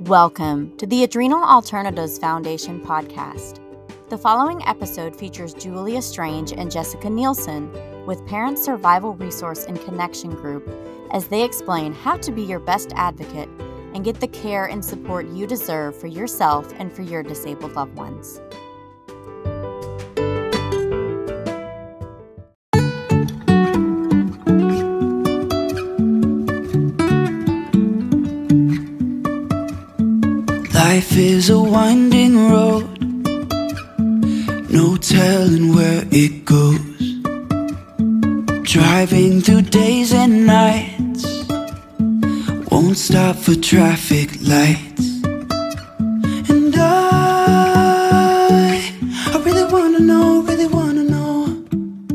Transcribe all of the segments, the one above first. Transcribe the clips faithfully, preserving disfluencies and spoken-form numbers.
Welcome to the Adrenal Alternatives Foundation podcast. The following episode features Julia Strange and Jessica Nielsen with Parent Survival Resource and Connection Group as they explain how to be your best advocate and get the care and support you deserve for yourself and for your disabled loved ones. Life is a winding road, no telling where it goes. Driving through days and nights, won't stop for traffic lights. And I, I really wanna know, really wanna know.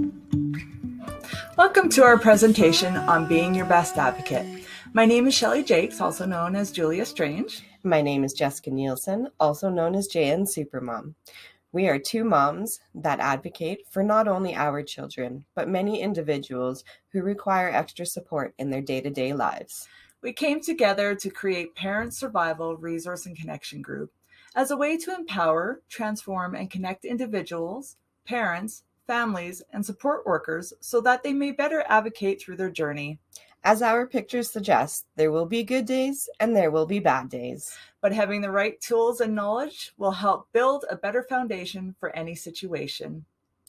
Welcome to our presentation on being your best advocate. My name is Shelley Jakes, also known as Julia Strange. My name is Jessica Nielsen, also known as J N Supermom. We are two moms that advocate for not only our children, but many individuals who require extra support in their day-to-day lives. We came together to create Parent Survival Resource and Connection Group as a way to empower, transform, and connect individuals, parents, families, and support workers so that they may better advocate through their journey. As our pictures suggest, there will be good days and there will be bad days. But having the right tools and knowledge will help build a better foundation for any situation.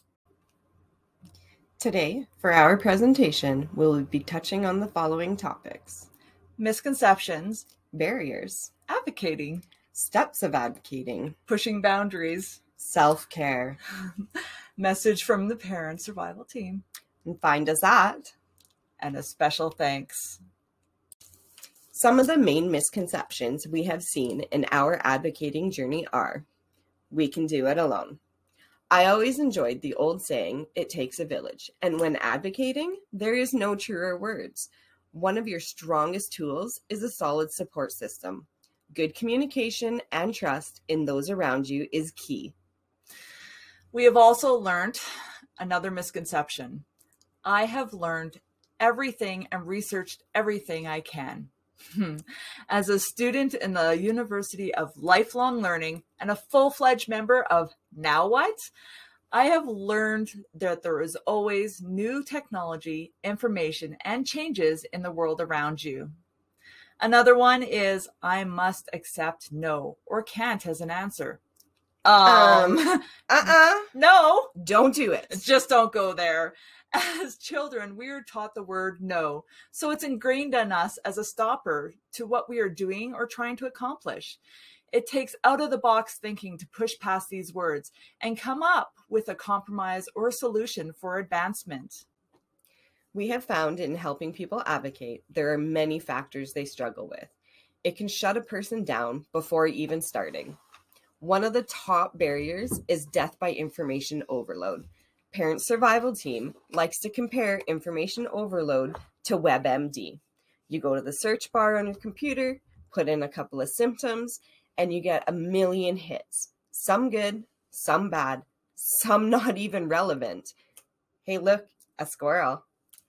Today, for our presentation, we'll be touching on the following topics: Misconceptions, barriers, advocating, steps of advocating, pushing boundaries, self-care, message from the Parent Survival team, and find us at, and a special thanks. Some of the main misconceptions we have seen in our advocating journey are: we can do it alone. I always enjoyed the old saying, it takes a village. And when advocating, there is no truer words. One of your strongest tools is a solid support system. Good communication and trust in those around you is key. We have also learned another misconception. I have learned everything and researched everything I can. As a student in the University of Lifelong Learning and a full-fledged member of Now What, I have learned that there is always new technology, information, and changes in the world around you. Another one is I must accept no or can't as an answer. Um, um uh-uh. No. Don't do it. Just don't go there. As children, we are taught the word no, so it's ingrained in us as a stopper to what we are doing or trying to accomplish. It takes out-of-the-box thinking to push past these words and come up with a compromise or a solution for advancement. We have found in helping people advocate, there are many factors they struggle with. It can shut a person down before even starting. One of the top barriers is death by information overload. Parent Survival Team likes to compare information overload to WebMD. You go to the search bar on your computer, put in a couple of symptoms, and you get a million hits. Some good, some bad, some not even relevant. Hey, look, a squirrel.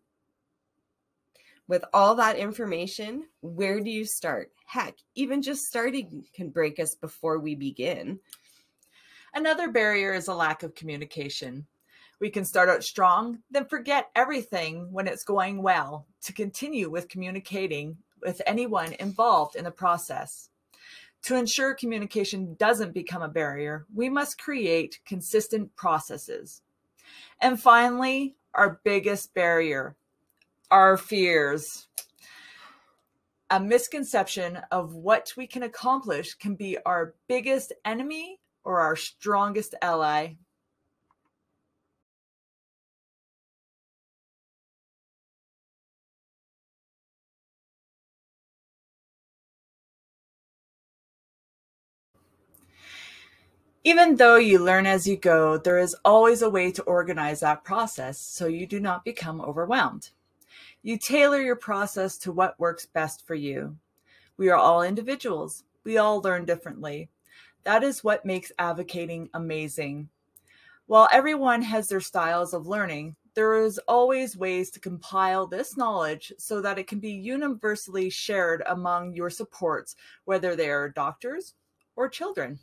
With all that information, where do you start? Heck, even just starting can break us before we begin. Another barrier is a lack of communication. We can start out strong, then forget everything when it's going well to continue with communicating with anyone involved in the process. To ensure communication doesn't become a barrier, we must create consistent processes. And finally, our biggest barrier, our fears. A misconception of what we can accomplish can be our biggest enemy or our strongest ally. Even though you learn as you go, there is always a way to organize that process so you do not become overwhelmed. You tailor your process to what works best for you. We are all individuals. We all learn differently. That is what makes advocating amazing. While everyone has their styles of learning, there is always ways to compile this knowledge so that it can be universally shared among your supports, whether they are doctors or children.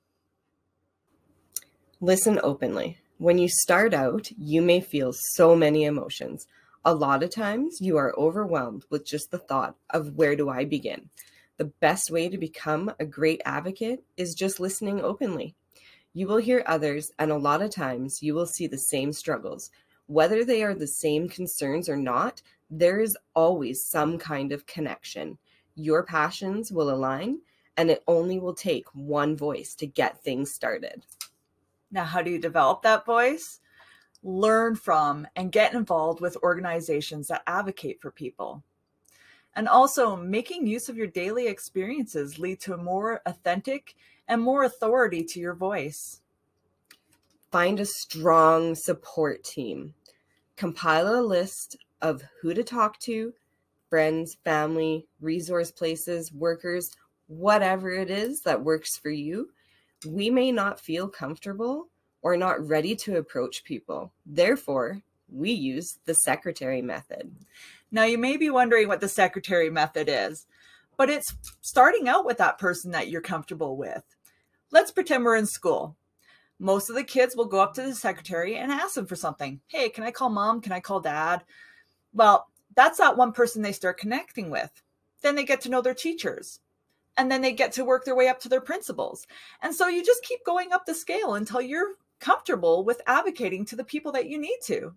Listen openly. When you start out, you may feel so many emotions. A lot of times you are overwhelmed with just the thought of where do I begin? The best way to become a great advocate is just listening openly. You will hear others, and a lot of times you will see the same struggles. Whether they are the same concerns or not, there is always some kind of connection. Your passions will align, and it only will take one voice to get things started. Now, how do you develop that voice? Learn from and get involved with organizations that advocate for people. And also, making use of your daily experiences lead to a more authentic and more authority to your voice. Find a strong support team. Compile a list of who to talk to, friends, family, resource places, workers, whatever it is that works for you. We may not feel comfortable or not ready to approach people. Therefore, we use the secretary method. Now, you may be wondering what the secretary method is, but it's starting out with that person that you're comfortable with. Let's pretend we're in school. Most of the kids will go up to the secretary and ask them for something. Hey, can I call mom? Can I call dad? Well, that's that one person they start connecting with. Then they get to know their teachers. And then they get to work their way up to their principals. And so you just keep going up the scale until you're comfortable with advocating to the people that you need to.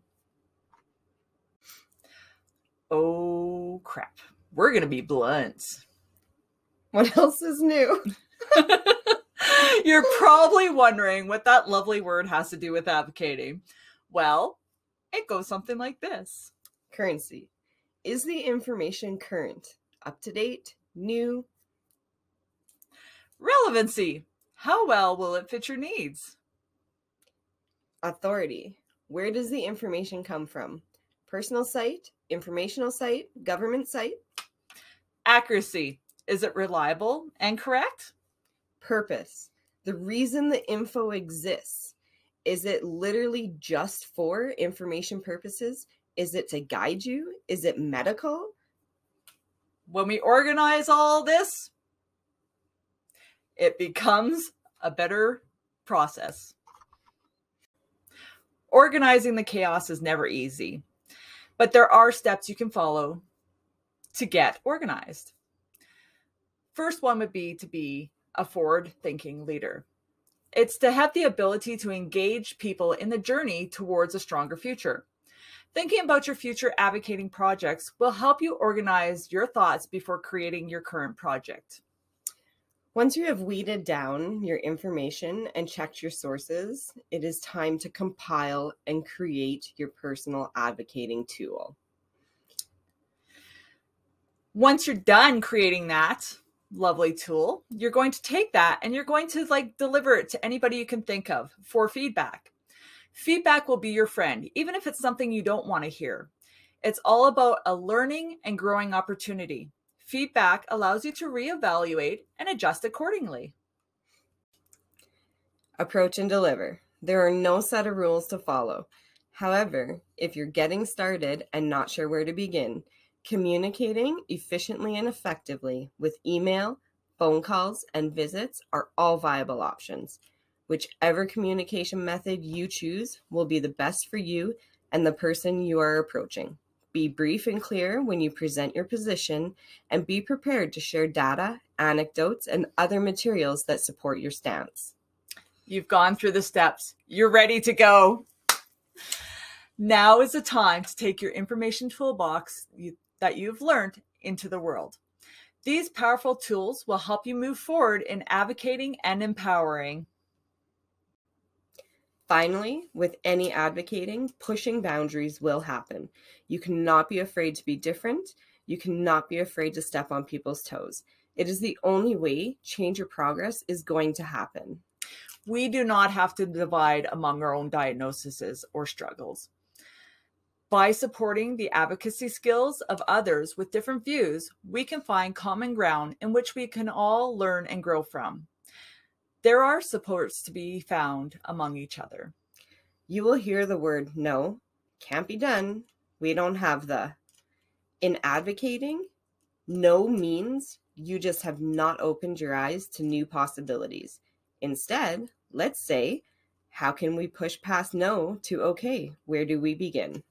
Oh, crap. We're going to be blunt. What else is new? You're probably wondering what that lovely word has to do with advocating. Well, it goes something like this. Currency. Is the information current, up to date, new? Relevancy. How well will it fit your needs? Authority. Where does the information come from? Personal site, informational site, government site? Accuracy. Is it reliable and correct? Purpose. The reason the info exists. Is it literally just for information purposes? Is it to guide you? Is it medical? When we organize all this, it becomes a better process. Organizing the chaos is never easy, but there are steps you can follow to get organized. First one would be to be a forward-thinking leader. It's to have the ability to engage people in the journey towards a stronger future. Thinking about your future advocating projects will help you organize your thoughts before creating your current project. Once you have weeded down your information and checked your sources, it is time to compile and create your personal advocating tool. Once you're done creating that lovely tool, you're going to take that and you're going to like deliver it to anybody you can think of for feedback. Feedback will be your friend, even if it's something you don't want to hear. It's all about a learning and growing opportunity. Feedback allows you to reevaluate and adjust accordingly. Approach and deliver. There are no set of rules to follow. However, if you're getting started and not sure where to begin, communicating efficiently and effectively with email, phone calls, and visits are all viable options. Whichever communication method you choose will be the best for you and the person you are approaching. Be brief and clear when you present your position, and be prepared to share data, anecdotes, and other materials that support your stance. You've gone through the steps. You're ready to go. Now is the time to take your information toolbox you, that you've learned into the world. These powerful tools will help you move forward in advocating and empowering. Finally, with any advocating, pushing boundaries will happen. You cannot be afraid to be different. You cannot be afraid to step on people's toes. It is the only way change or progress is going to happen. We do not have to divide among our own diagnoses or struggles. By supporting the advocacy skills of others with different views, we can find common ground in which we can all learn and grow from. There are supports to be found among each other. You will hear the word no, can't be done. We don't have the. In advocating, no means you just have not opened your eyes to new possibilities. Instead, let's say, how can we push past no to okay? Where do we begin?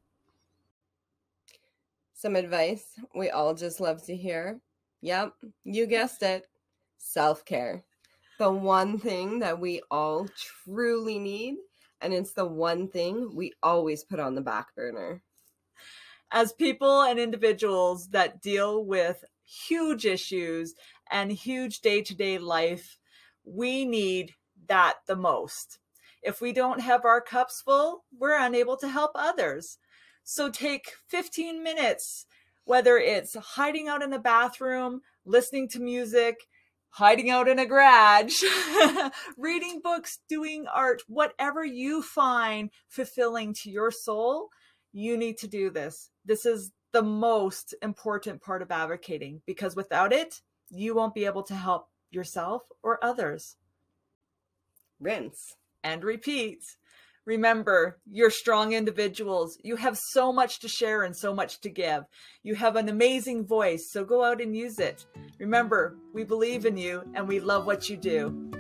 Some advice we all just love to hear. Yep, you guessed it. Self-care. The one thing that we all truly need, and it's the one thing we always put on the back burner. As people and individuals that deal with huge issues and huge day-to-day life, we need that the most. If we don't have our cups full, we're unable to help others. So take fifteen minutes, whether it's hiding out in the bathroom, listening to music, hiding out in a garage, reading books, doing art, whatever you find fulfilling to your soul, you need to do this. This is the most important part of advocating, because without it, you won't be able to help yourself or others. Rinse. And repeat. Remember, you're strong individuals. You have so much to share and so much to give. You have an amazing voice, so go out and use it. Remember, we believe in you and we love what you do.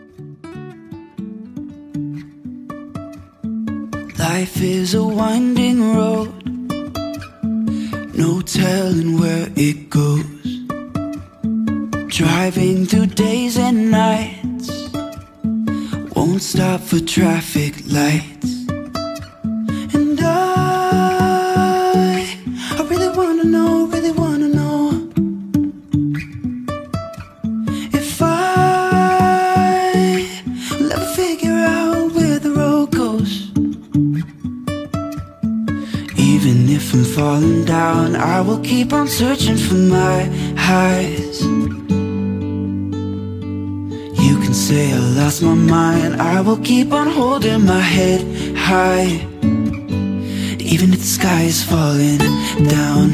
Life is a winding road, no telling where it goes. Driving through days and nights, won't stop for traffic lights. And I, I really wanna know, really wanna know if I will ever figure out where the road goes. Even if I'm falling down, I will keep on searching for my highs. You can say I lost my mind, I will keep on holding my head high, even if the sky is falling down.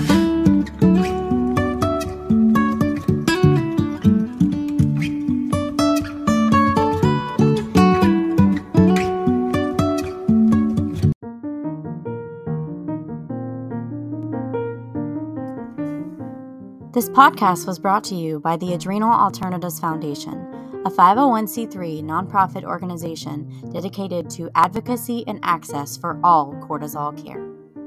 This podcast was brought to you by the Adrenal Alternatives Foundation, a five oh one c three nonprofit organization dedicated to advocacy and access for all cortisol care.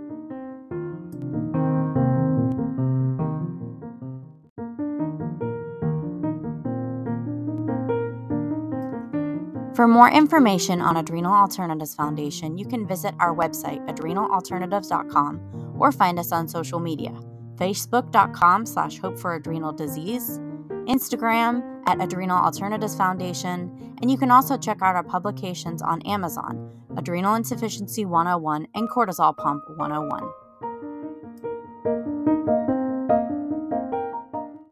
For more information on Adrenal Alternatives Foundation, you can visit our website, adrenal alternatives dot com, or find us on social media. Facebook.com slash Hope for Adrenal Disease, Instagram at Adrenal Alternatives Foundation, and you can also check out our publications on Amazon, Adrenal Insufficiency one oh one and Cortisol Pump one oh one.